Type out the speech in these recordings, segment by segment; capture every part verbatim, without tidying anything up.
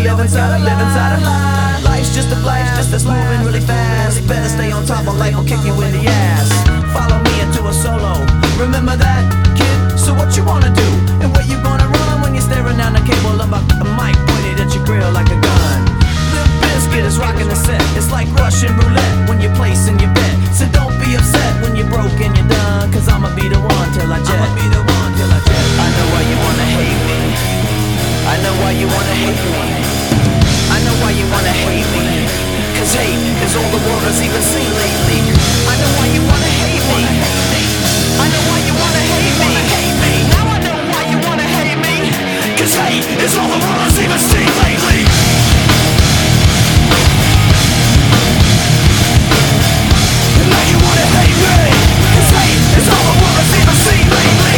live inside a live inside a lie. Life's just a blast, just that's moving really fast. Better stay on top of life or kick you in the ass. Follow me into a solo. Remember that, kid? So what you wanna do? And where you gonna run when you're staring down the cable of a, a mic pointed at your grill like a gun? Limp Bizkit is rocking the set. It's like Russian roulette when you're placing your bet. So don't be upset when you're broke and you're done, cause I'ma be the one till I jet. I'ma be the one till I jet. I know why you wanna hate me. I know why you wanna hate me. I know why you wanna hate me. Cause hate is all the world has even seen lately. I know why you wanna hate me. I know why you wanna hate me. Now I know why you wanna hate me. Cause hate is all the world has even seen lately. And now you wanna hate me. Cause hate is all the world has even seen lately.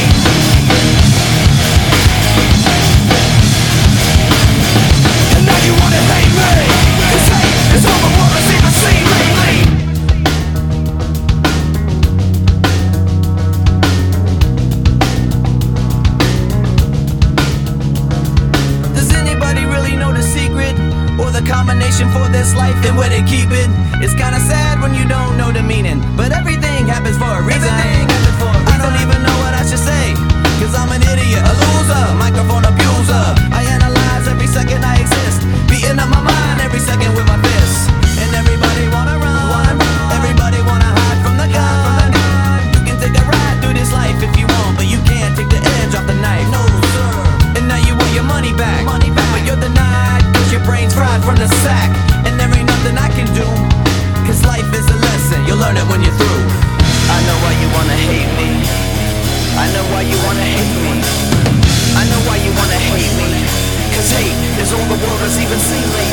And now you wanna hate me. Cause hate is all the world has even seen lately. Does anybody really know the secret? Or the combination for this life and where they keep it? It's kinda sad when you don't know the meaning, but everything happens for a reason. I don't even know what I should say, cause I'm an idiot, a loser, microphone abuser. I analyze every second I exist, beating up my mind every second with my fists. And everybody wanna run, everybody wanna hide from the gun. You can take a ride through this life if you want, but you can't take the edge off the knife. No sir. And now you want your money back, money back. But you're denied, cause your brain's fried from the sack. And there ain't nothing I can do, cause life is a lesson, you'll learn it when you're through. I know why you wanna hate me. I know why you wanna hate me. I know why you wanna hate me. Cause hate is all the world has even seen lately.